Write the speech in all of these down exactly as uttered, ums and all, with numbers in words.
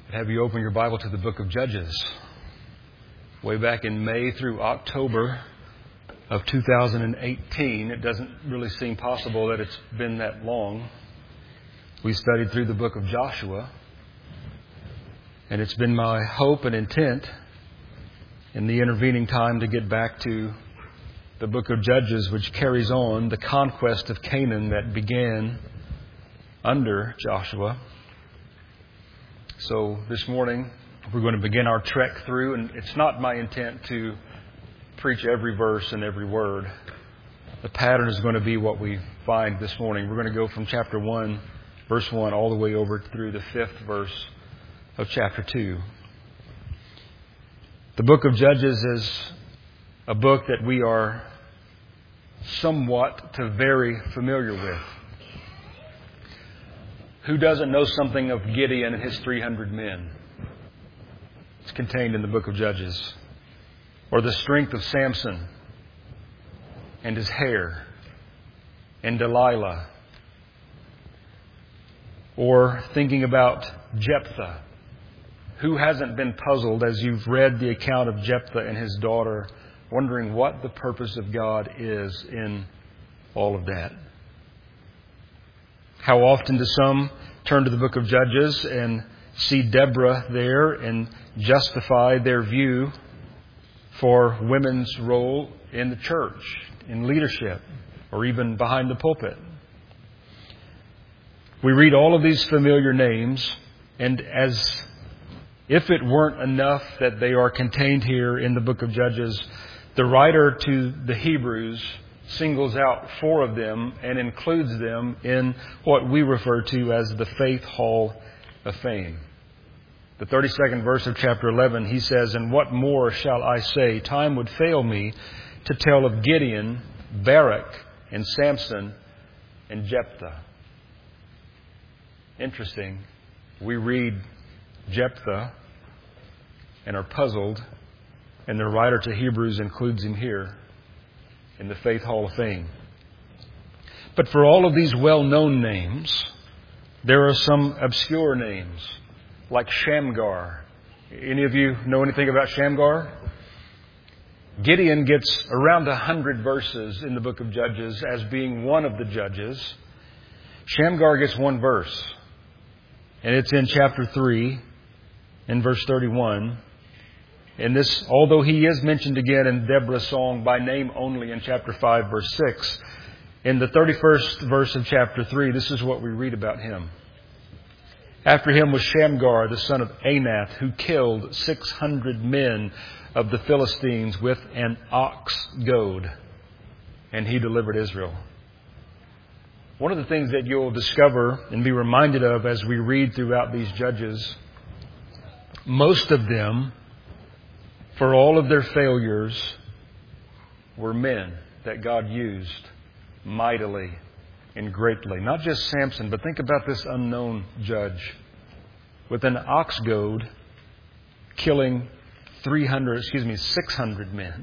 Have you open your Bible to the book of Judges? Way back in May through October of two thousand eighteen, it doesn't really seem possible that it's been that long. We studied through the book of Joshua, and it's been my hope and intent in the intervening time to get back to the book of Judges, which carries on the conquest of Canaan that began under Joshua. So this morning, we're going to begin our trek through, and it's not my intent to preach every verse and every word. The pattern is going to be what we find this morning. We're going to go from chapter one, verse one, all the way over through the fifth verse of chapter two. The book of Judges is a book that we are somewhat to very familiar with. Who doesn't know something of Gideon and his three hundred men? It's contained in the book of Judges. Or the strength of Samson and his hair and Delilah. Or thinking about Jephthah. Who hasn't been puzzled as you've read the account of Jephthah and his daughter, wondering what the purpose of God is in all of that? How often do some turn to the book of Judges and see Deborah there and justify their view for women's role in the church, in leadership, or even behind the pulpit? We read all of these familiar names, and as if it weren't enough that they are contained here in the book of Judges, the writer to the Hebrews singles out four of them and includes them in what we refer to as the Faith Hall of Fame. The thirty-second verse of chapter eleven, he says, "And what more shall I say? Time would fail me to tell of Gideon, Barak, and Samson, and Jephthah." Interesting. We read Jephthah and are puzzled, and the writer to Hebrews includes him here in the Faith Hall of Fame. But for all of these well-known names, there are some obscure names, like Shamgar. Any of you know anything about Shamgar? Gideon gets around a hundred verses in the book of Judges as being one of the judges. Shamgar gets one verse, and it's in chapter three, in verse thirty-one. And this, although he is mentioned again in Deborah's song by name only in chapter five, verse six, in the thirty-first verse of chapter three, this is what we read about him. "After him was Shamgar, the son of Anath, who killed six hundred men of the Philistines with an ox goad, and he delivered Israel." One of the things that you'll discover and be reminded of as we read throughout these judges, most of them, for all of their failures, were men that God used mightily and greatly. Not just Samson, but think about this unknown judge with an ox goad killing three hundred, excuse me, six hundred men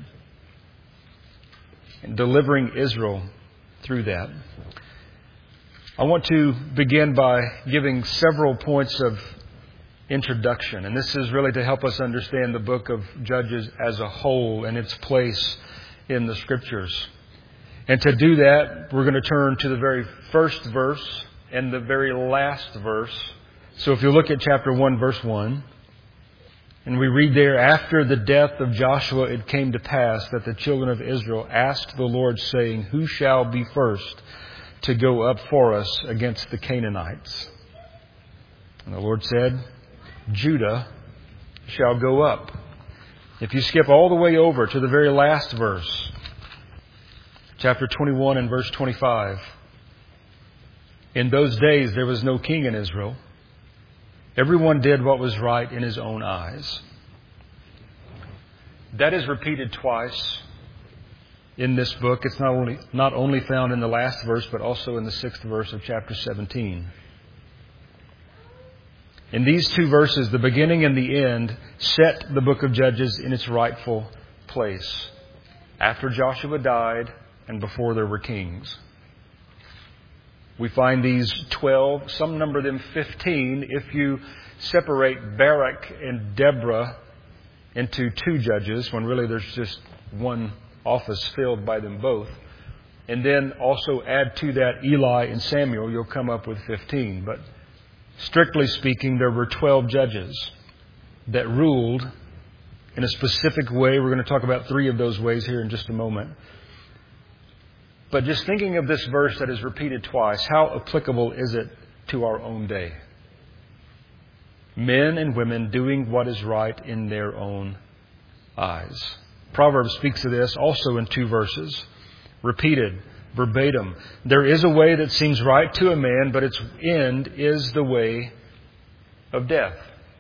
and delivering Israel through that. I want to begin by giving several points of introduction, and this is really to help us understand the book of Judges as a whole and its place in the Scriptures. And to do that, we're going to turn to the very first verse and the very last verse. So if you look at chapter one, verse one, and we read there, "After the death of Joshua, it came to pass that the children of Israel asked the Lord, saying, Who shall be first to go up for us against the Canaanites? And the Lord said, Judah shall go up." If you skip all the way over to the very last verse, chapter twenty-one and verse twenty-five, "In those days there was no king in Israel. Everyone did what was right in his own eyes." That is repeated twice in this book. It's not only, not only found in the last verse, but also in the sixth verse of chapter seventeen. In these two verses, the beginning and the end set the book of Judges in its rightful place, after Joshua died and before there were kings. We find these twelve, some number them fifteen, if you separate Barak and Deborah into two judges, when really there's just one office filled by them both. And then also add to that Eli and Samuel, you'll come up with fifteen. But strictly speaking, there were twelve judges that ruled in a specific way. We're going to talk about three of those ways here in just a moment. But just thinking of this verse that is repeated twice, how applicable is it to our own day? Men and women doing what is right in their own eyes. Proverbs speaks of this also in two verses, repeated, verbatim. There is a way that seems right to a man, but its end is the way of death.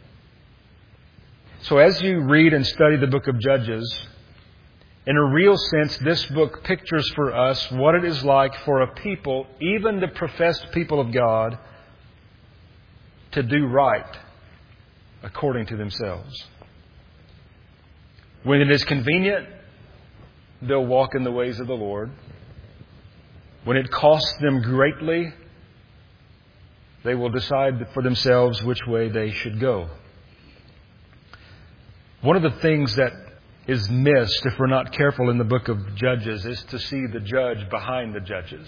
So as you read and study the book of Judges, in a real sense, this book pictures for us what it is like for a people, even the professed people of God, to do right according to themselves. When it is convenient, they'll walk in the ways of the Lord. When it costs them greatly, they will decide for themselves which way they should go. One of the things that is missed, if we're not careful in the book of Judges, is to see the judge behind the judges.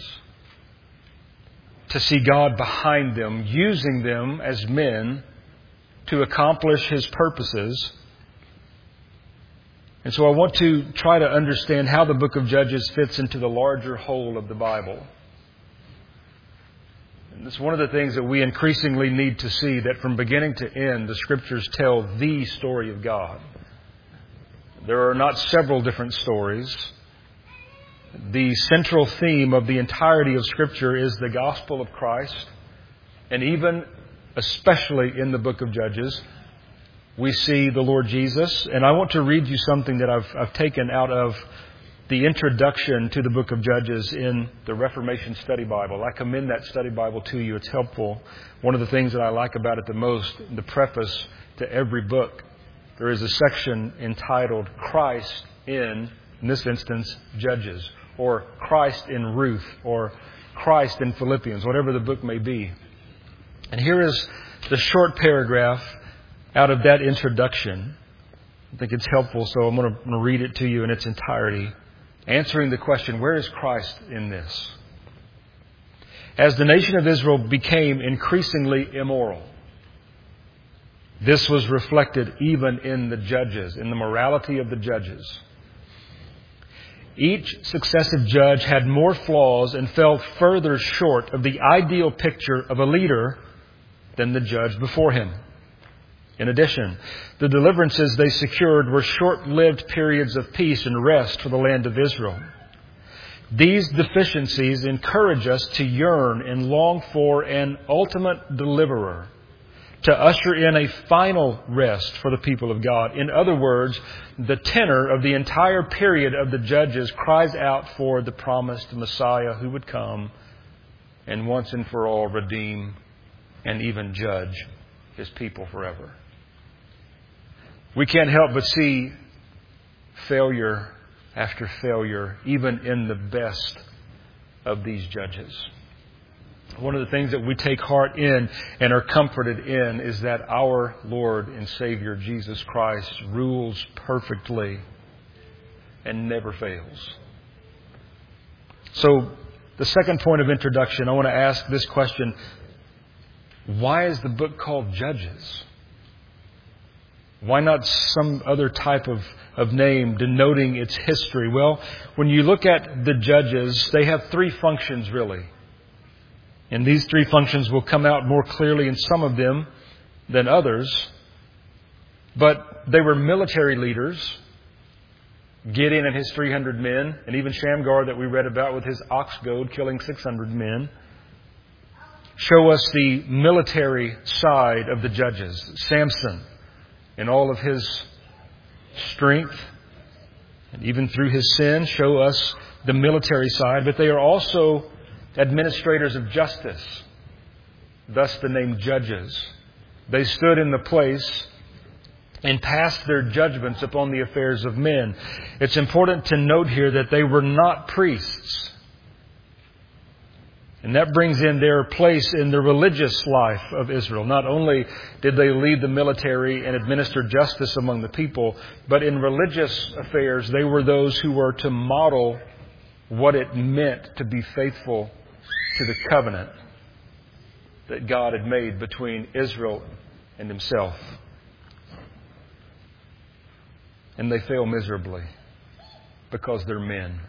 To see God behind them, using them as men to accomplish His purposes. And so I want to try to understand how the book of Judges fits into the larger whole of the Bible. And it's one of the things that we increasingly need to see, that from beginning to end, the Scriptures tell the story of God. There are not several different stories. The central theme of the entirety of Scripture is the gospel of Christ. And even, especially in the book of Judges, we see the Lord Jesus. And I want to read you something that I've, I've taken out of the introduction to the book of Judges in the Reformation Study Bible. I commend that study Bible to you. It's helpful. One of the things that I like about it the most, the preface to every book, there is a section entitled Christ in, in this instance, Judges, or Christ in Ruth, or Christ in Philippians, whatever the book may be. And here is the short paragraph out of that introduction. I think it's helpful, so I'm going to read it to you in its entirety, answering the question, where is Christ in this? As the nation of Israel became increasingly immoral, this was reflected even in the judges, in the morality of the judges. Each successive judge had more flaws and fell further short of the ideal picture of a leader than the judge before him. In addition, the deliverances they secured were short-lived periods of peace and rest for the land of Israel. These deficiencies encourage us to yearn and long for an ultimate deliverer, to usher in a final rest for the people of God. In other words, the tenor of the entire period of the Judges cries out for the promised Messiah who would come and once and for all redeem and even judge His people forever. We can't help but see failure after failure, even in the best of these judges. One of the things that we take heart in and are comforted in is that our Lord and Savior Jesus Christ rules perfectly and never fails. So, the second point of introduction, I want to ask this question. Why is the book called Judges? Why not some other type of, of name denoting its history? Well, when you look at the judges, they have three functions really. And these three functions will come out more clearly in some of them than others. But they were military leaders. Gideon and his three hundred men, and even Shamgar that we read about with his ox goad killing six hundred men, show us the military side of the judges. Samson, in all of his strength, and even through his sin, show us the military side. But they are also administrators of justice, thus the name judges. They stood in the place and passed their judgments upon the affairs of men. It's important to note here that they were not priests. And that brings in their place in the religious life of Israel. Not only did they lead the military and administer justice among the people, but in religious affairs, they were those who were to model what it meant to be faithful to the covenant that God had made between Israel and Himself. And they fail miserably because they're men.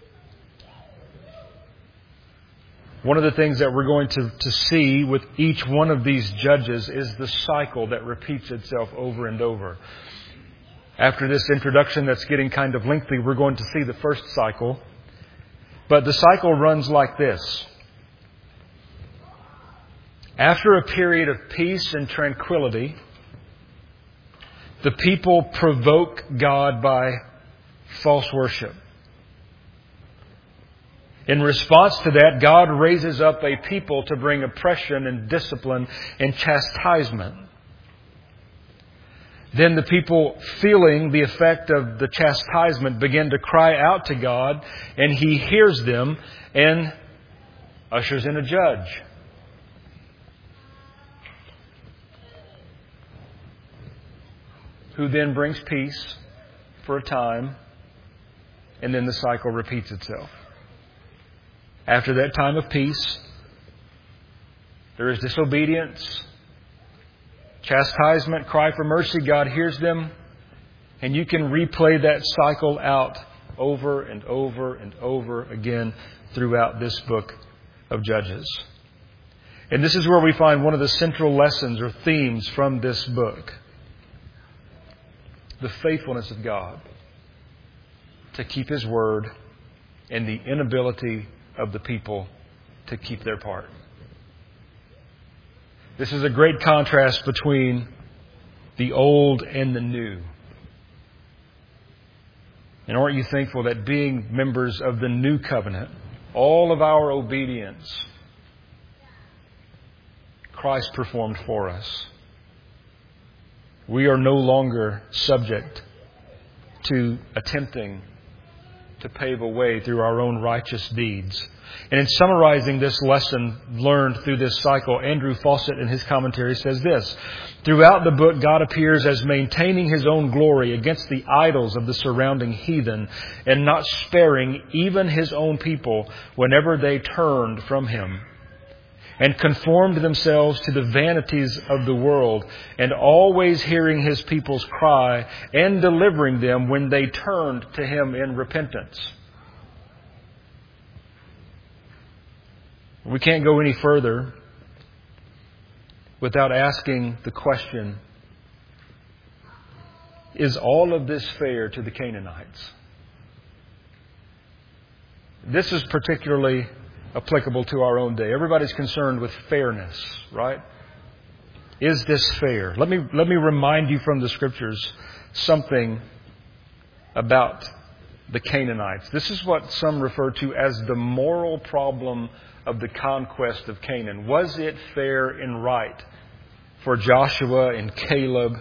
One of the things that we're going to, to see with each one of these judges is the cycle that repeats itself over and over. After this introduction that's getting kind of lengthy, we're going to see the first cycle. But the cycle runs like this. After a period of peace and tranquility, the people provoke God by false worship. In response to that, God raises up a people to bring oppression and discipline and chastisement. Then the people, feeling the effect of the chastisement, begin to cry out to God, and He hears them and ushers in a judge. Who then brings peace for a time, and then the cycle repeats itself. After that time of peace, there is disobedience, chastisement, cry for mercy. God hears them. And you can replay that cycle out over and over and over again throughout this book of Judges. And this is where we find one of the central lessons or themes from this book. The faithfulness of God to keep His word and the inability of the people to keep their part. This is a great contrast between the old and the new. And aren't you thankful that being members of the new covenant, all of our obedience, Christ performed for us. We are no longer subject to attempting to pave a way through our own righteous deeds. And in summarizing this lesson learned through this cycle, Andrew Fawcett in his commentary says this: throughout the book, God appears as maintaining His own glory against the idols of the surrounding heathen and not sparing even His own people whenever they turned from Him and conformed themselves to the vanities of the world, and always hearing His people's cry and delivering them when they turned to Him in repentance. We can't go any further without asking the question, is all of this fair to the Canaanites? This is particularly applicable to our own day. Everybody's concerned with fairness, right? Is this fair? Let me let me remind you from the Scriptures something about the Canaanites. This is what some refer to as the moral problem of the conquest of Canaan. Was it fair and right for Joshua and Caleb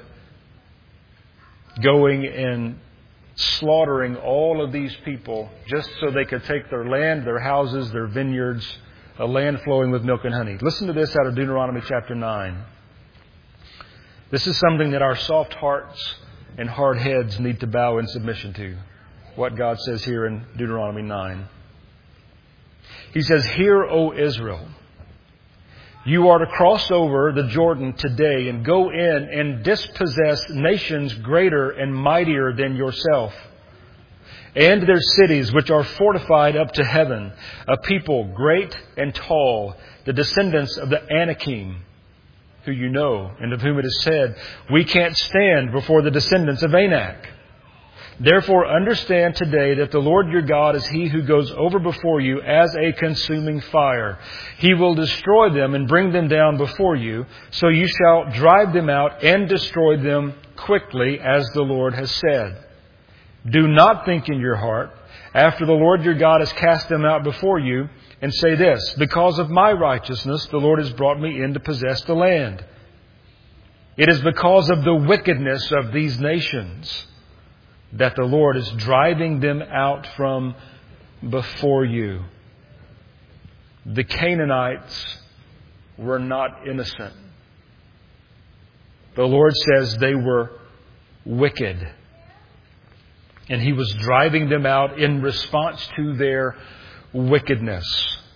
going and slaughtering all of these people just so they could take their land, their houses, their vineyards, a land flowing with milk and honey? Listen to this out of Deuteronomy chapter nine. This is something that our soft hearts and hard heads need to bow in submission to. What God says here in Deuteronomy nine. He says, "Hear, O Israel, you are to cross over the Jordan today and go in and dispossess nations greater and mightier than yourself, and their cities which are fortified up to heaven, a people great and tall, the descendants of the Anakim, who you know, and of whom it is said, we can't stand before the descendants of Anak. Therefore understand today that the Lord your God is He who goes over before you as a consuming fire. He will destroy them and bring them down before you, so you shall drive them out and destroy them quickly, as the Lord has said. Do not think in your heart, after the Lord your God has cast them out before you, and say this, because of my righteousness the Lord has brought me in to possess the land. It is because of the wickedness of these nations that the Lord is driving them out from before you. the Canaanites were not innocent. The Lord says they were wicked. And He was driving them out in response to their wickedness.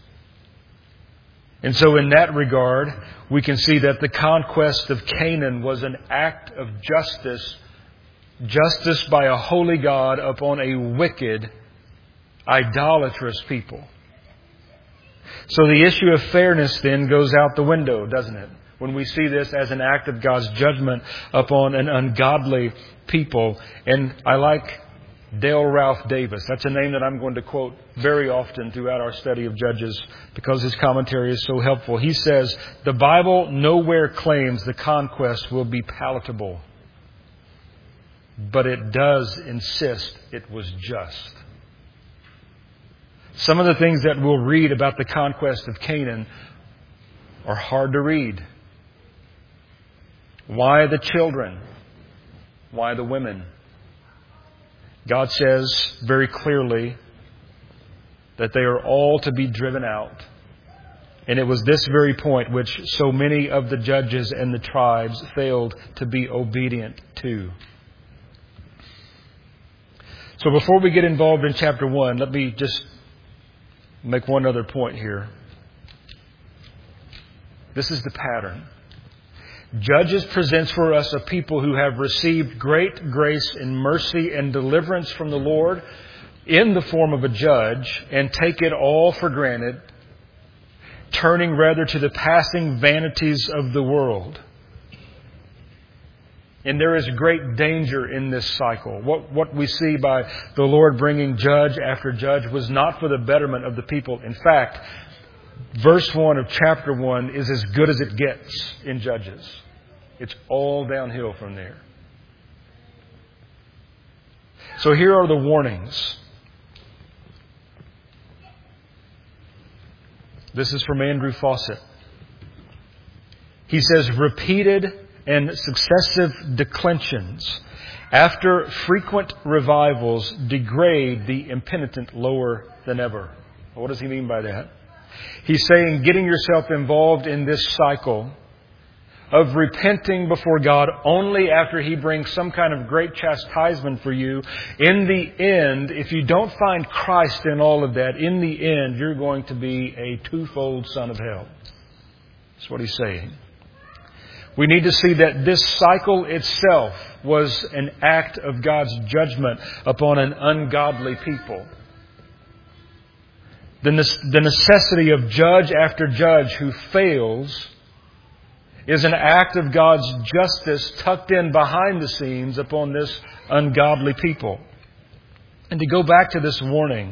And so in that regard, we can see that the conquest of Canaan was an act of justice. Justice by a holy God upon a wicked, idolatrous people. So the issue of fairness then goes out the window, doesn't it? When we see this as an act of God's judgment upon an ungodly people. And I like Dale Ralph Davis. That's a name that I'm going to quote very often throughout our study of Judges because his commentary is so helpful. He says, "The Bible nowhere claims the conquest will be palatable, but it does insist it was just." Some of the things that we'll read about the conquest of Canaan are hard to read. Why the children? Why the women? God says very clearly that they are all to be driven out. And it was this very point which so many of the judges and the tribes failed to be obedient to. So before we get involved in chapter one, let me just make one other point here. This is the pattern. Judges presents for us a people who have received great grace and mercy and deliverance from the Lord in the form of a judge and take it all for granted, turning rather to the passing vanities of the world. And there is great danger in this cycle. What, what we see by the Lord bringing judge after judge was not for the betterment of the people. In fact, verse one of chapter one is as good as it gets in Judges. It's all downhill from there. So here are the warnings. This is from Andrew Fawcett. He says, repeated and successive declensions after frequent revivals degrade the impenitent lower than ever. What does he mean by that? He's saying getting yourself involved in this cycle of repenting before God only after He brings some kind of great chastisement for you. In the end, if you don't find Christ in all of that, in the end, you're going to be a twofold son of hell. That's what he's saying. We need to see that this cycle itself was an act of God's judgment upon an ungodly people. The necessity of judge after judge who fails is an act of God's justice tucked in behind the scenes upon this ungodly people. And to go back to this warning,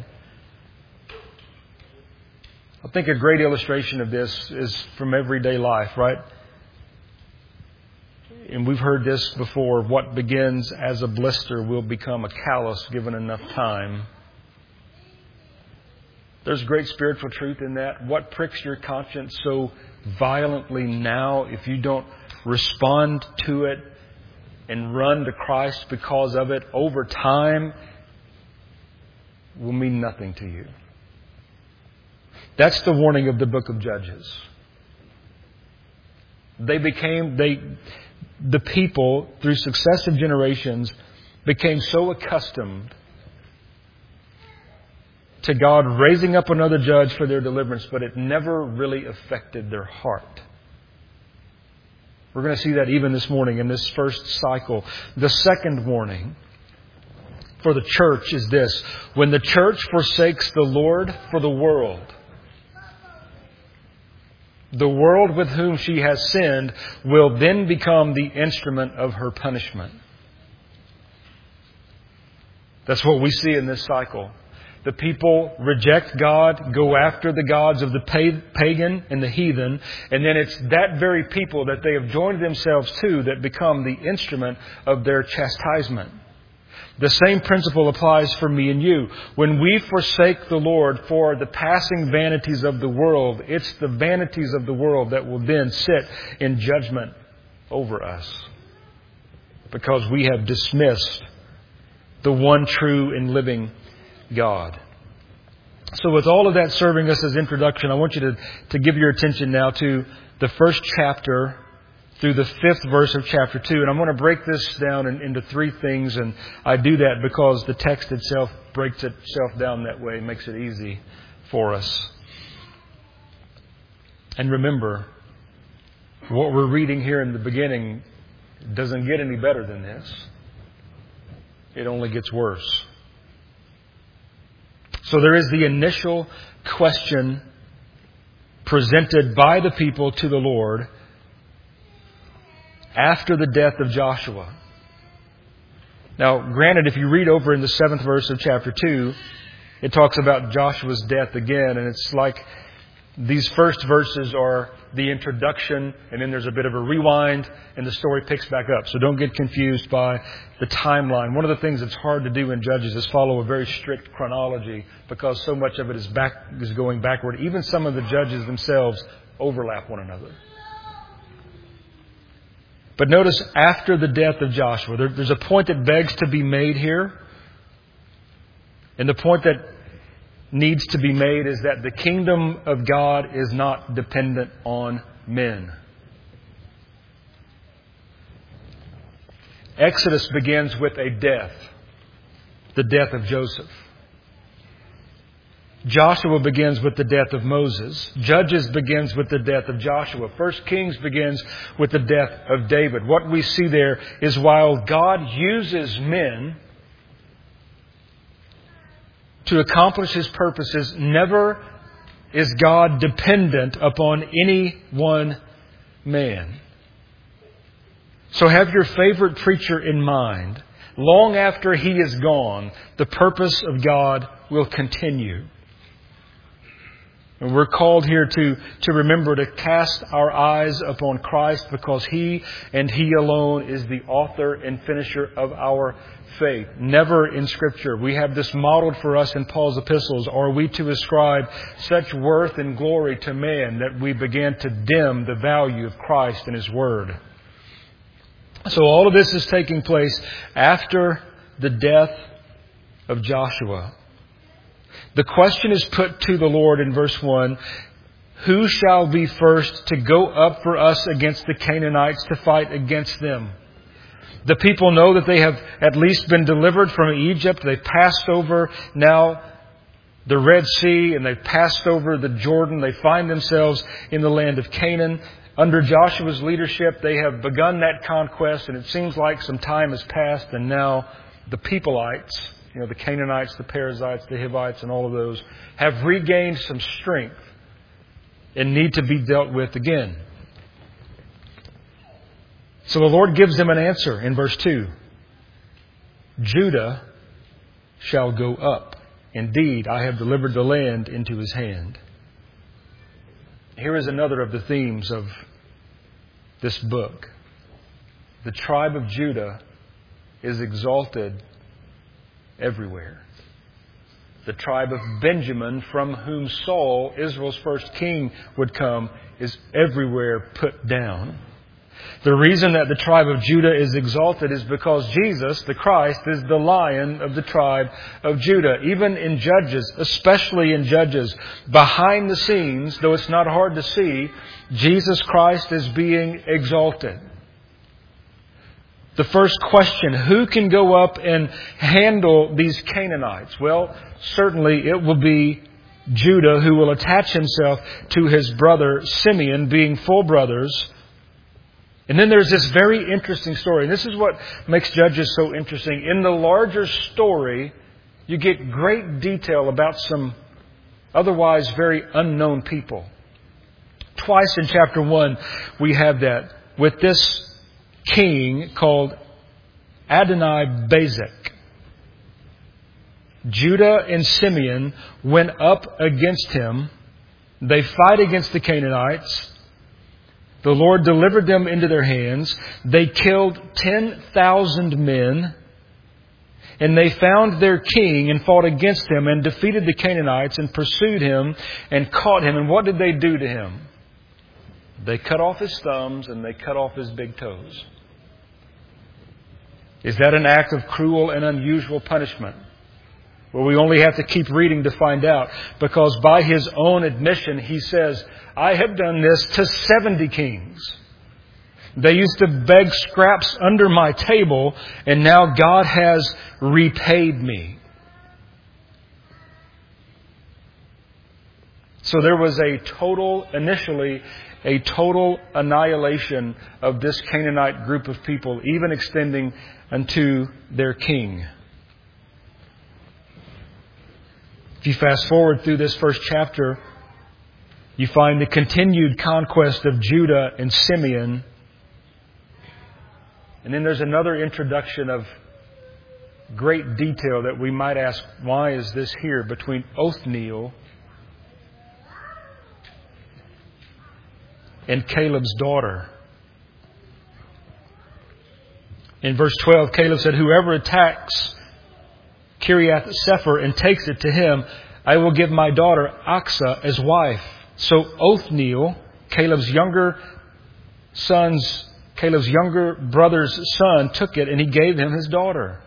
I think a great illustration of this is from everyday life, right? And we've heard this before. What begins as a blister will become a callus given enough time. There's great spiritual truth in that. What pricks your conscience so violently now, if you don't respond to it and run to Christ because of it, over time will mean nothing to you. That's the warning of the book of Judges. They became, they, the people, through successive generations, became so accustomed to God raising up another judge for their deliverance, but it never really affected their heart. We're going to see that even this morning in this first cycle. The second warning for the church is this: when the church forsakes the Lord for the world, the world with whom she has sinned will then become the instrument of her punishment. That's what we see in this cycle. The people reject God, go after the gods of the pagan and the heathen, and then it's that very people that they have joined themselves to that become the instrument of their chastisement. The same principle applies for me and you. When we forsake the Lord for the passing vanities of the world, it's the vanities of the world that will then sit in judgment over us, because we have dismissed the one true and living God. So with all of that serving us as introduction, I want you to, to give your attention now to the first chapter through the fifth verse of chapter two. And I'm going to break this down in, into three things. And I do that because the text itself breaks itself down that way, makes it easy for us. And remember, what we're reading here in the beginning doesn't get any better than this. It only gets worse. So there is the initial question presented by the people to the Lord after the death of Joshua. Now, granted, if you read over in the seventh verse of chapter two, it talks about Joshua's death again, and it's like these first verses are the introduction, and then there's a bit of a rewind, and the story picks back up. So don't get confused by the timeline. One of the things that's hard to do in Judges is follow a very strict chronology because so much of it is back is going backward. Even some of the judges themselves overlap one another. But notice, after the death of Joshua, there, there's a point that begs to be made here. And the point that needs to be made is that the kingdom of God is not dependent on men. Exodus begins with a death, the death of Joseph. Joshua begins with the death of Moses. Judges begins with the death of Joshua. First Kings begins with the death of David. What we see there is while God uses men to accomplish His purposes, never is God dependent upon any one man. So have your favorite preacher in mind. Long after he is gone, the purpose of God will continue. And we're called here to, to remember to cast our eyes upon Christ because He and He alone is the author and finisher of our faith. Never in Scripture, we have this modeled for us in Paul's epistles, are we to ascribe such worth and glory to man that we begin to dim the value of Christ and His Word. So all of this is taking place after the death of Joshua. The question is put to the Lord in verse one, who shall be first to go up for us against the Canaanites to fight against them? The people know that they have at least been delivered from Egypt. They've passed over now the Red Sea and they've passed over the Jordan. They find themselves in the land of Canaan. Under Joshua's leadership, they have begun that conquest, and it seems like some time has passed, and now the Peopleites, you know, the Canaanites, the Perizzites, the Hivites, and all of those, have regained some strength and need to be dealt with again. So the Lord gives them an answer in verse two. Judah shall go up. Indeed, I have delivered the land into his hand. Here is another of the themes of this book. The tribe of Judah is exalted everywhere. The tribe of Benjamin, from whom Saul, Israel's first king, would come, is everywhere put down. The reason that the tribe of Judah is exalted is because Jesus, the Christ, is the Lion of the tribe of Judah. Even in Judges, especially in Judges, behind the scenes, though it's not hard to see, Jesus Christ is being exalted. The first question, who can go up and handle these Canaanites? Well, certainly it will be Judah who will attach himself to his brother Simeon, being full brothers. And then there's this very interesting story. And this is what makes Judges so interesting. In the larger story, you get great detail about some otherwise very unknown people. Twice in chapter one, we have that with this king called Adoni-Bezek. Judah and Simeon went up against him. They fight against the Canaanites. The Lord delivered them into their hands. They killed ten thousand men. And they found their king and fought against him and defeated the Canaanites and pursued him and caught him. And what did they do to him? They cut off his thumbs and they cut off his big toes. Is that an act of cruel and unusual punishment? Well, we only have to keep reading to find out, because by his own admission, he says, I have done this to seventy kings. They used to beg scraps under my table, and now God has repaid me. So there was a total, initially, a total annihilation of this Canaanite group of people, even extending unto their king. If you fast forward through this first chapter, you find the continued conquest of Judah and Simeon. And then there's another introduction of great detail that we might ask, why is this here, between Othniel and Caleb's daughter. In verse twelve, Caleb said, whoever attacks Kiriath Sepher and takes it to him, I will give my daughter Achsah as wife. So Othniel, Caleb's younger son's, Caleb's younger brother's son, took it and he gave him his daughter.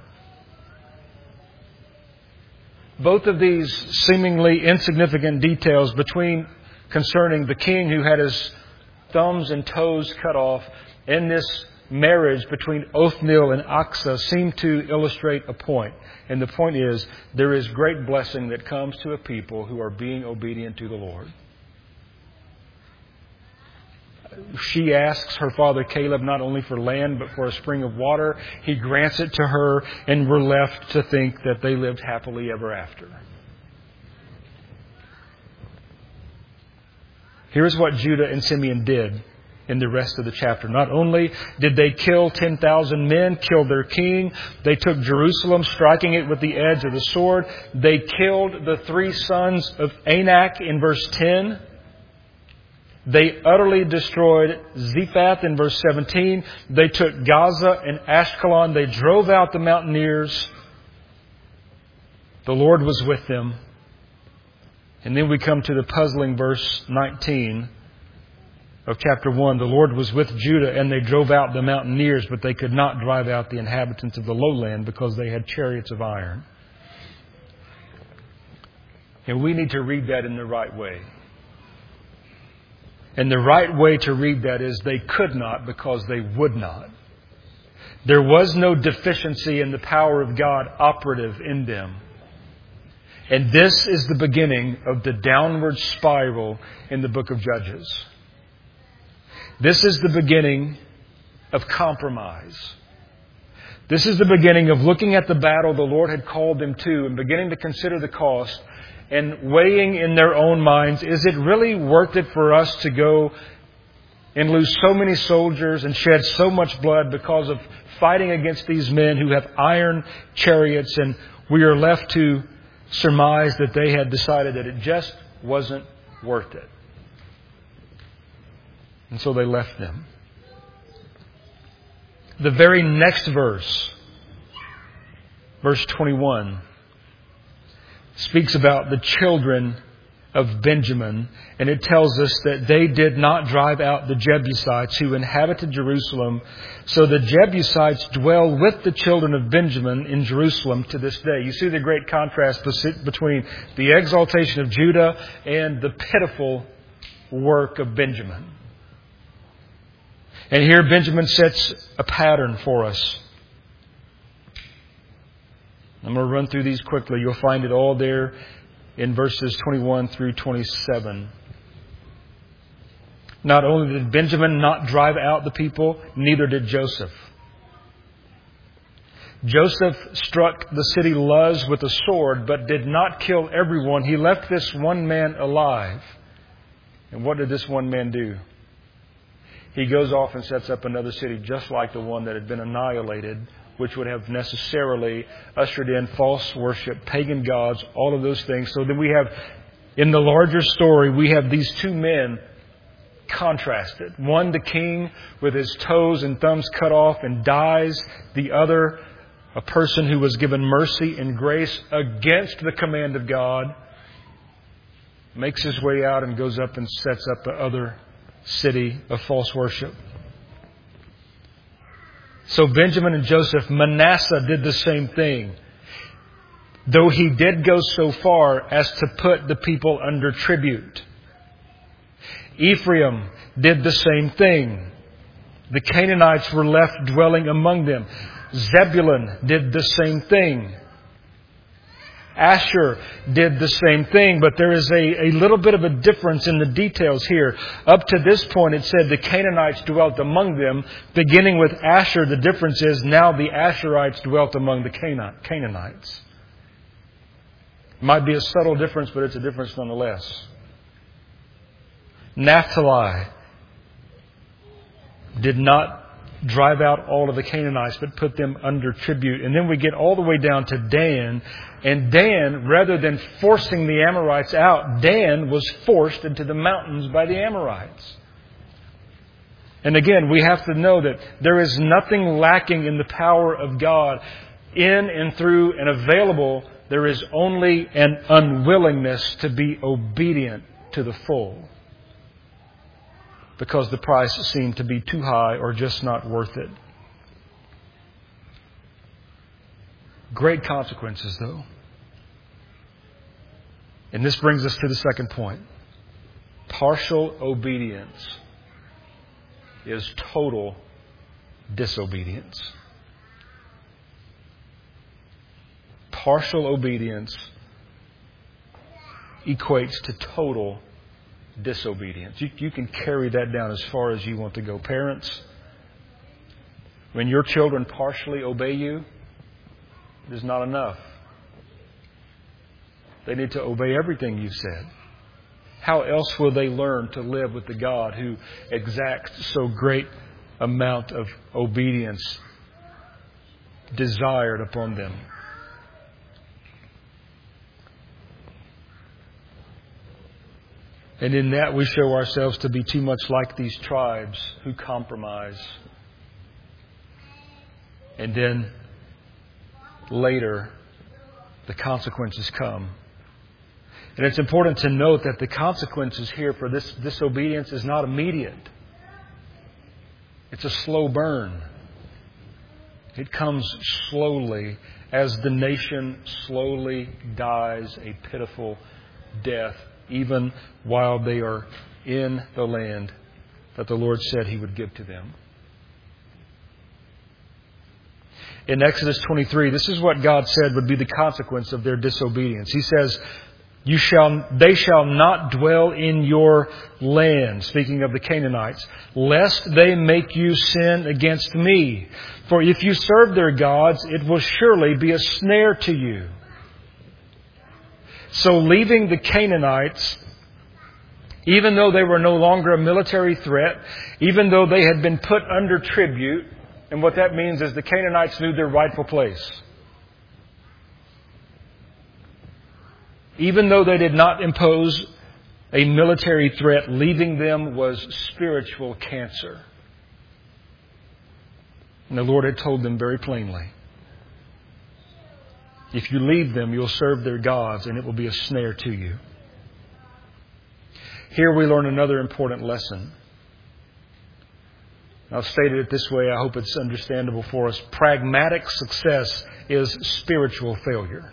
Both of these seemingly insignificant details between concerning the king who had his thumbs and toes cut off and this marriage between Othniel and Achsah seem to illustrate a point. And the point is, there is great blessing that comes to a people who are being obedient to the Lord. She asks her father Caleb not only for land but for a spring of water. He grants it to her, and we're left to think that they lived happily ever after. Here's what Judah and Simeon did in the rest of the chapter. Not only did they kill ten thousand men, kill their king, they took Jerusalem, striking it with the edge of the sword. They killed the three sons of Anak in verse ten. They utterly destroyed Zephath in verse seventeen. They took Gaza and Ashkelon. They drove out the mountaineers. The Lord was with them. And then we come to the puzzling verse nineteen of chapter one. The Lord was with Judah, and they drove out the mountaineers, but they could not drive out the inhabitants of the lowland because they had chariots of iron. And we need to read that in the right way. And the right way to read that is they could not because they would not. There was no deficiency in the power of God operative in them. And this is the beginning of the downward spiral in the book of Judges. This is the beginning of compromise. This is the beginning of looking at the battle the Lord had called them to and beginning to consider the cost and weighing in their own minds, is it really worth it for us to go and lose so many soldiers and shed so much blood because of fighting against these men who have iron chariots? And we are left to surmise that they had decided that it just wasn't worth it. And so they left them. The very next verse, verse twenty-one, speaks about the children of Benjamin, and it tells us that they did not drive out the Jebusites who inhabited Jerusalem. So the Jebusites dwell with the children of Benjamin in Jerusalem to this day. You see the great contrast between the exaltation of Judah and the pitiful work of Benjamin. And here Benjamin sets a pattern for us. I'm going to run through these quickly. You'll find it all there in verses twenty-one through twenty-seven. Not only did Benjamin not drive out the people, neither did Joseph. Joseph struck the city Luz with a sword, but did not kill everyone. He left this one man alive. And what did this one man do? He goes off and sets up another city just like the one that had been annihilated, which would have necessarily ushered in false worship, pagan gods, all of those things. So then we have, in the larger story, we have these two men contrasted. One, the king with his toes and thumbs cut off and dies. The other, a person who was given mercy and grace against the command of God, makes his way out and goes up and sets up the other city of false worship. So Benjamin and Joseph, Manasseh did the same thing. though He did go so far as to put the people under tribute. Ephraim did the same thing. The Canaanites were left dwelling among them. Zebulun did the same thing. Asher did the same thing, but there is a, a little bit of a difference in the details here. Up to this point, it said the Canaanites dwelt among them. Beginning with Asher, the difference is now the Asherites dwelt among the Cana- Canaanites. Might be a subtle difference, but it's a difference nonetheless. Naphtali did not drive out all of the Canaanites, but put them under tribute. And then we get all the way down to Dan. And Dan, rather than forcing the Amorites out, Dan was forced into the mountains by the Amorites. And again, we have to know that there is nothing lacking in the power of God in and through and available. There is only an unwillingness to be obedient to the full, because the price seemed to be too high or just not worth it. Great consequences, though. And this brings us to the second point. Partial obedience is total disobedience. Partial obedience equates to total disobedience. You, you can carry that down as far as you want to go. Parents, when your children partially obey you, it is not enough. They need to obey everything you've said. How else will they learn to live with the God who exacts so great amount of obedience desired upon them? And in that we show ourselves to be too much like these tribes who compromise. And then later, the consequences come. And it's important to note that the consequences here for this disobedience is not immediate. It's a slow burn. It comes slowly as the nation slowly dies a pitiful death, even while they are in the land that the Lord said He would give to them. In Exodus twenty-three, this is what God said would be the consequence of their disobedience. He says, "You shall, they shall not dwell in your land," speaking of the Canaanites, "lest they make you sin against me. For if you serve their gods, it will surely be a snare to you." So leaving the Canaanites, even though they were no longer a military threat, even though they had been put under tribute, and what that means is the Canaanites knew their rightful place. Even though they did not impose a military threat, leaving them was spiritual cancer. And the Lord had told them very plainly, if you leave them, you'll serve their gods, and it will be a snare to you. Here we learn another important lesson. I've stated it this way. I hope it's understandable for us. Pragmatic success is spiritual failure.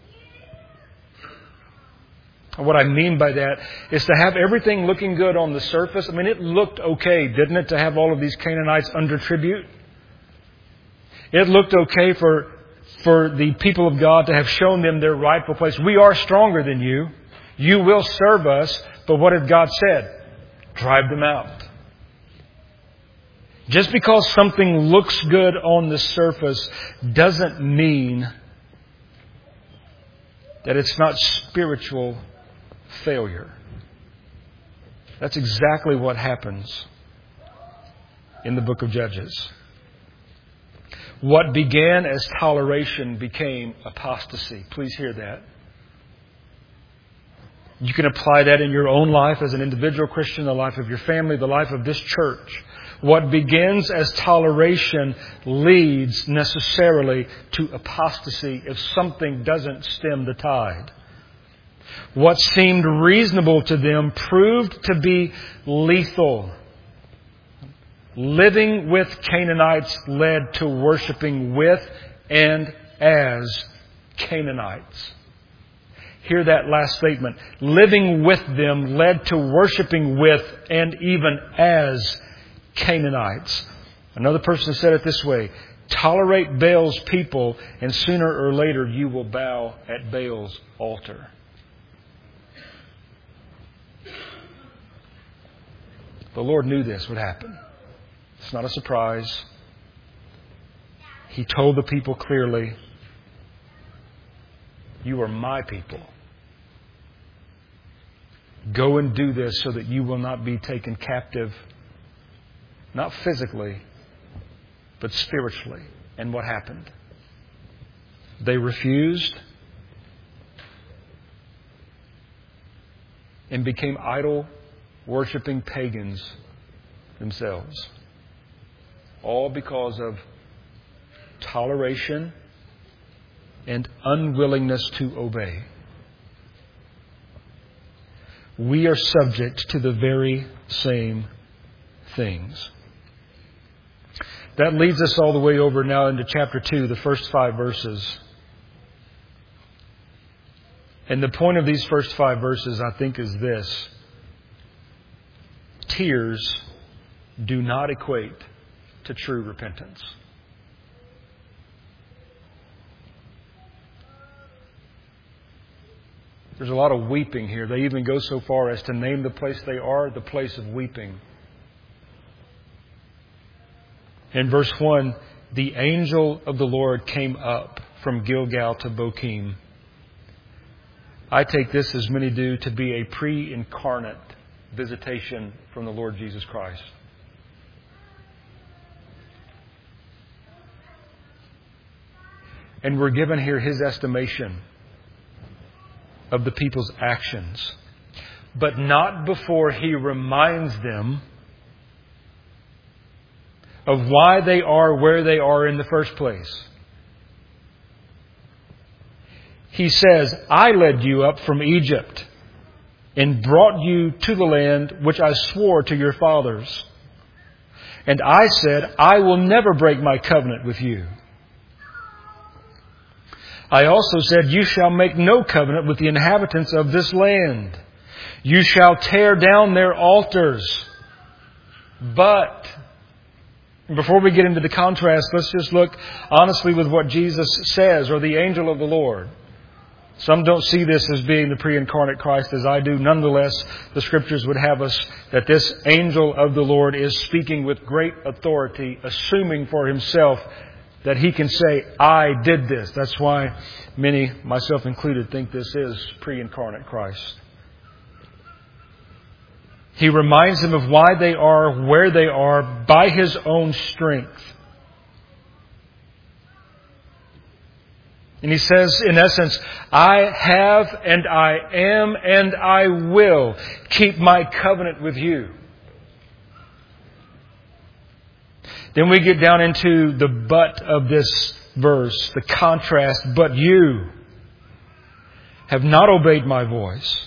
And what I mean by that is to have everything looking good on the surface. I mean, it looked okay, didn't it, to have all of these Canaanites under tribute? It looked okay for, for the people of God to have shown them their rightful place. We are stronger than you. You will serve us. But what had God said? Drive them out. Just because something looks good on the surface doesn't mean that it's not spiritual failure. That's exactly what happens in the book of Judges. What began as toleration became apostasy. Please hear that. You can apply that in your own life as an individual Christian, the life of your family, the life of this church. What begins as toleration leads necessarily to apostasy if something doesn't stem the tide. What seemed reasonable to them proved to be lethal. Living with Canaanites led to worshiping with and as Canaanites. Hear that last statement. Living with them led to worshiping with and even as Canaanites. Another person said it this way. Tolerate Baal's people and sooner or later you will bow at Baal's altar. The Lord knew this would happen. It's not a surprise. He told the people clearly, you are my people. Go and do this so that you will not be taken captive, not physically, but spiritually. And what happened? They refused and became idol-worshipping pagans themselves. All because of toleration and unwillingness to obey. We are subject to the very same things. That leads us all the way over now into chapter two, the first five verses. And the point of these first five verses, I think, is this. Tears do not equate to true repentance. There's a lot of weeping here. They even go so far as to name the place they are the place of weeping. In verse one, the angel of the Lord came up from Gilgal to Bochim. I take this, as many do, to be a pre-incarnate visitation from the Lord Jesus Christ. And we're given here His estimation of the people's actions, but not before He reminds them of why they are where they are in the first place. He says, I led you up from Egypt and brought you to the land which I swore to your fathers. And I said, I will never break my covenant with you. I also said, you shall make no covenant with the inhabitants of this land. You shall tear down their altars. But, before we get into the contrast, let's just look honestly with what Jesus says, or the angel of the Lord. Some don't see this as being the pre-incarnate Christ as I do. Nonetheless, the Scriptures would have us that this angel of the Lord is speaking with great authority, assuming for Himself that He can say, I did this. That's why many, myself included, think this is pre-incarnate Christ. He reminds them of why they are where they are by His own strength. And He says, in essence, I have and I am and I will keep my covenant with you. Then we get down into the but of this verse, the contrast. But you have not obeyed my voice.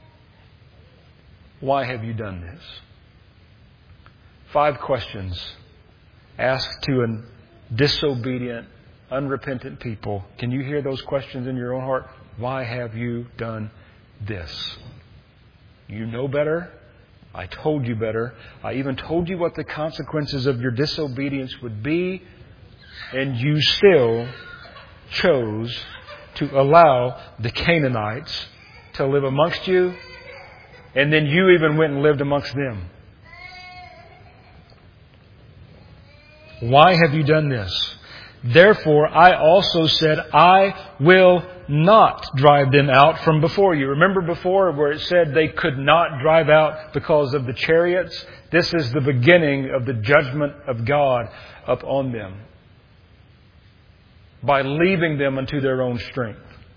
Why have you done this? Five questions asked to a disobedient, unrepentant people. Can you hear those questions in your own heart? Why have you done this? You know better. I told you better. I even told you what the consequences of your disobedience would be, and you still chose to allow the Canaanites to live amongst you, and then you even went and lived amongst them. Why have you done this? Therefore, I also said, I will not drive them out from before you. Remember before where it said they could not drive out because of the chariots? This is the beginning of the judgment of God upon them by leaving them unto their own strength.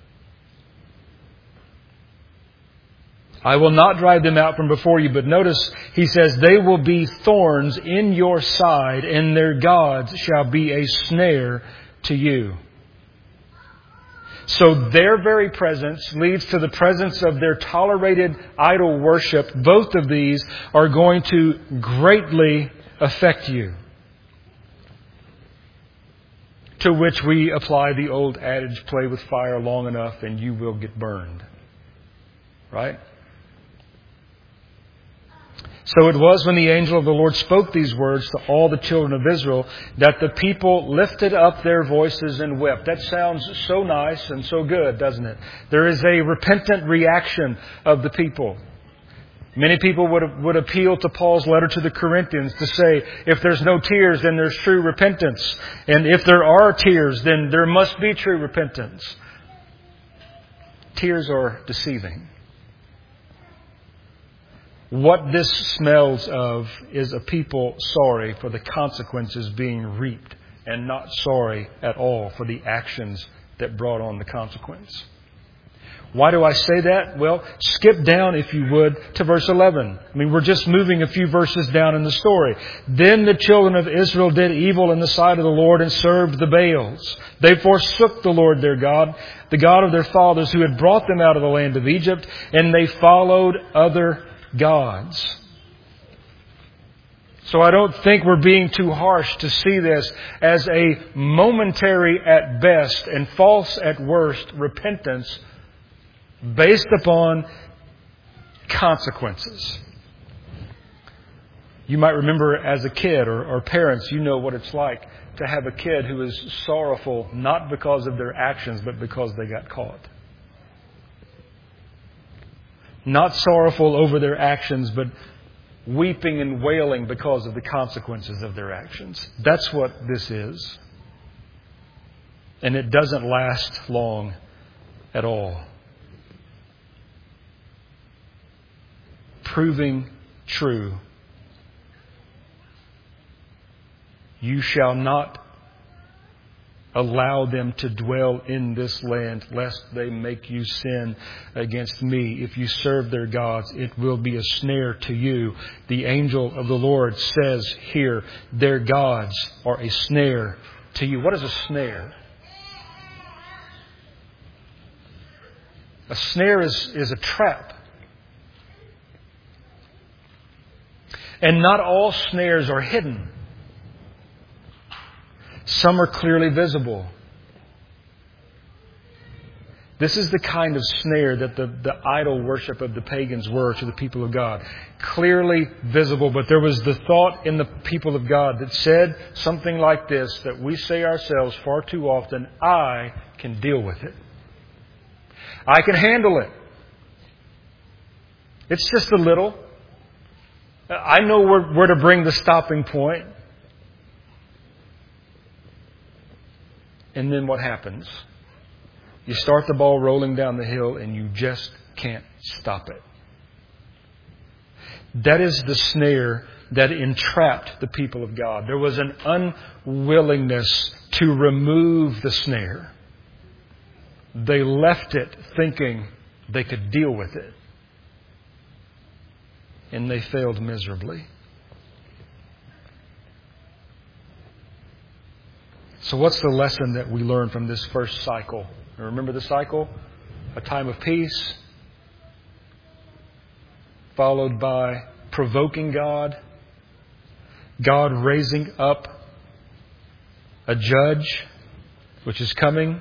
I will not drive them out from before you. But notice, He says, they will be thorns in your side, and their gods shall be a snare to you. So their very presence leads to the presence of their tolerated idol worship. Both of these are going to greatly affect you. To which we apply the old adage, play with fire long enough and you will get burned. Right? So it was when the angel of the Lord spoke these words to all the children of Israel that the people lifted up their voices and wept. That sounds so nice and so good, doesn't it? There is a repentant reaction of the people. Many people would would appeal to Paul's letter to the Corinthians to say, if there's no tears, then there's true repentance. And if there are tears, then there must be true repentance. Tears are deceiving. What this smells of is a people sorry for the consequences being reaped and not sorry at all for the actions that brought on the consequence. Why do I say that? Well, skip down, if you would, to verse eleven. I mean, we're just moving a few verses down in the story. Then the children of Israel did evil in the sight of the Lord and served the Baals. They forsook the Lord their God, the God of their fathers who had brought them out of the land of Egypt, and they followed other gods. So I don't think we're being too harsh to see this as a momentary at best and false at worst repentance based upon consequences. You might remember as a kid or, or parents, you know what it's like to have a kid who is sorrowful not because of their actions but because they got caught. Not sorrowful over their actions, but weeping and wailing because of the consequences of their actions. That's what this is. And it doesn't last long at all. Proving true. You shall not allow them to dwell in this land, lest they make you sin against me. If you serve their gods, it will be a snare to you. The angel of the Lord says here, their gods are a snare to you. What is a snare? A snare is, is a trap. And not all snares are hidden. Some are clearly visible. This is the kind of snare that the, the idol worship of the pagans were to the people of God. Clearly visible, but there was the thought in the people of God that said something like this, that we say ourselves far too often, I can deal with it. I can handle it. It's just a little. I know where, where to bring the stopping point. And then what happens? You start the ball rolling down the hill and you just can't stop it. That is the snare that entrapped the people of God. There was an unwillingness to remove the snare. They left it thinking they could deal with it. And they failed miserably. So what's the lesson that we learn from this first cycle? Remember the cycle? A time of peace, followed by provoking God, God raising up a judge, which is coming.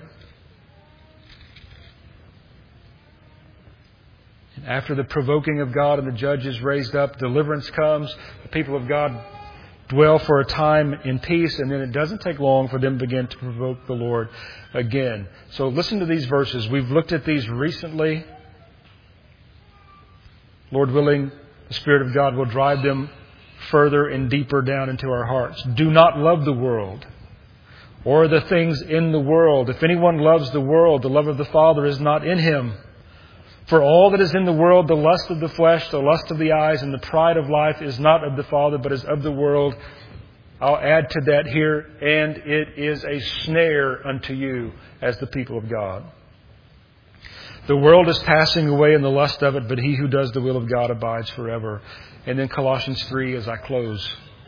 And after the provoking of God and the judge is raised up, deliverance comes. The people of God dwell for a time in peace, and then it doesn't take long for them to begin to provoke the Lord again. So listen to these verses. We've looked at these recently. Lord willing, the Spirit of God will drive them further and deeper down into our hearts. Do not love the world or the things in the world. If anyone loves the world, the love of the Father is not in him. For all that is in the world, the lust of the flesh, the lust of the eyes, and the pride of life is not of the Father, but is of the world. I'll add to that here, and it is a snare unto you as the people of God. The world is passing away in the lust of it, but he who does the will of God abides forever. And then Colossians three as I close.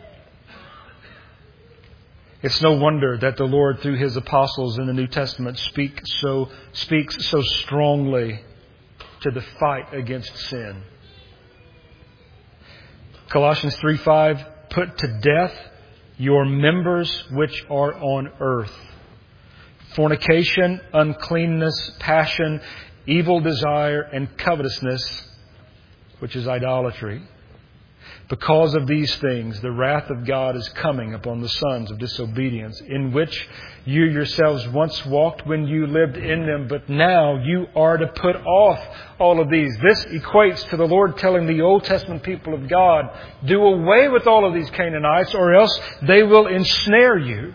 It's no wonder that the Lord, through His apostles in the New Testament, speak so, speaks so strongly to the fight against sin. Colossians three five, put to death your members which are on earth. fornication, uncleanness, passion, evil desire, and covetousness, which is idolatry. Because of these things, the wrath of God is coming upon the sons of disobedience, in which you yourselves once walked when you lived in them, but now you are to put off all of these. This equates to the Lord telling the Old Testament people of God, do away with all of these Canaanites, or else they will ensnare you.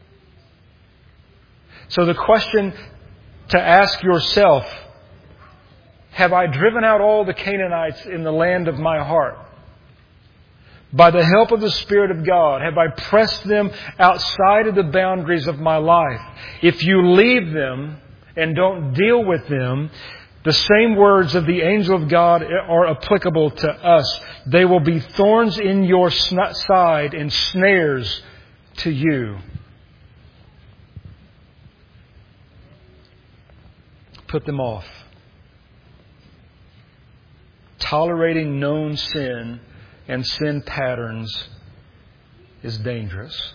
So the question to ask yourself, have I driven out all the Canaanites in the land of my heart? By the help of the Spirit of God, have I pressed them outside of the boundaries of my life? If you leave them and don't deal with them, the same words of the angel of God are applicable to us. They will be thorns in your side and snares to you. Put them off. Tolerating known sin and sin patterns is dangerous.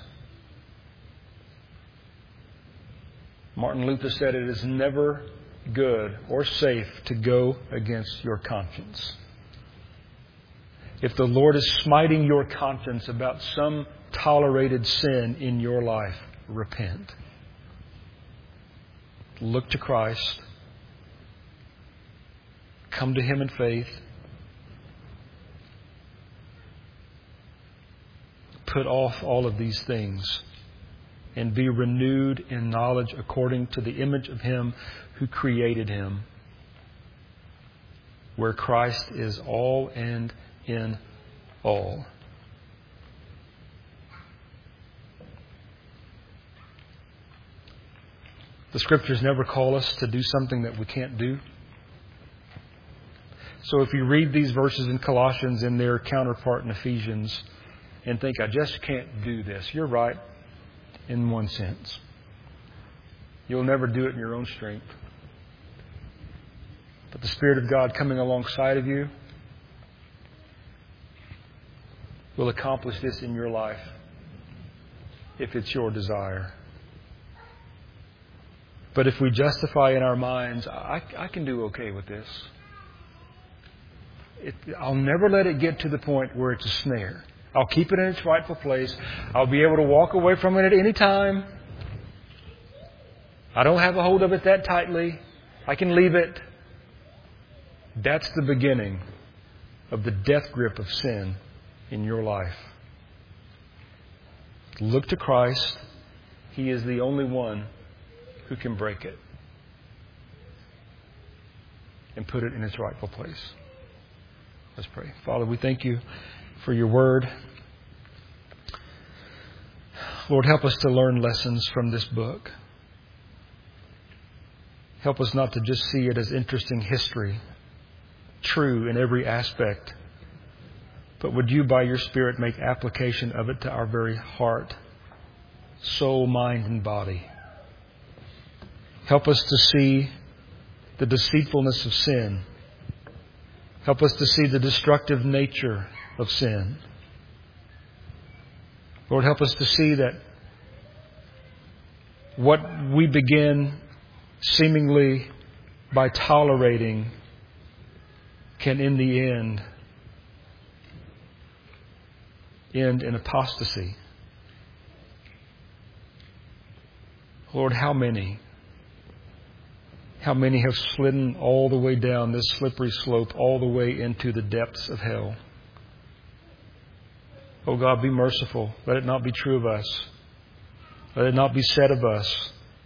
Martin Luther said it is never good or safe to go against your conscience. If the Lord is smiting your conscience about some tolerated sin in your life, repent. Look to Christ. Come to Him in faith. Put off all of these things and be renewed in knowledge according to the image of Him who created him, where Christ is all and in all. The Scriptures never call us to do something that we can't do. So if you read these verses in Colossians and their counterpart in Ephesians and think, I just can't do this, you're right in one sense. You'll never do it in your own strength. But the Spirit of God coming alongside of you will accomplish this in your life if it's your desire. But if we justify in our minds, I, I can do okay with this. It, I'll never let it get to the point where it's a snare. I'll keep it in its rightful place. I'll be able to walk away from it at any time. I don't have a hold of it that tightly. I can leave it. That's the beginning of the death grip of sin in your life. Look to Christ. He is the only one who can break it and put it in its rightful place. Let's pray. Father, we thank You for Your Word. Lord, help us to learn lessons from this book. Help us not to just see it as interesting history, true in every aspect, but would You, by Your Spirit, make application of it to our very heart, soul, mind, and body. Help us to see the deceitfulness of sin. Help us to see the destructive nature of sin. Lord, help us to see that what we begin seemingly by tolerating can in the end end in apostasy. Lord, how many, how many have slidden all the way down this slippery slope, all the way into the depths of hell? Oh God, be merciful. Let it not be true of us. Let it not be said of us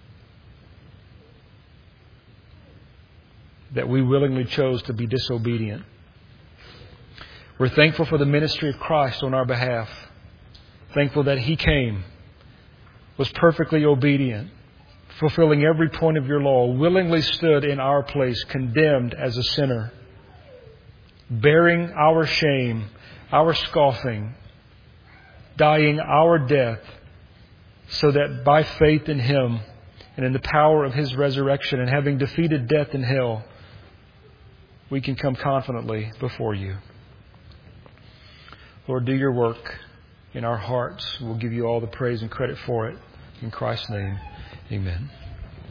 that we willingly chose to be disobedient. We're thankful for the ministry of Christ on our behalf. Thankful that He came, was perfectly obedient, fulfilling every point of Your law, willingly stood in our place, condemned as a sinner, bearing our shame, our scoffing, dying our death, so that by faith in Him and in the power of His resurrection and having defeated death and hell, we can come confidently before You. Lord, do Your work in our hearts. We'll give You all the praise and credit for it. In Christ's name, amen.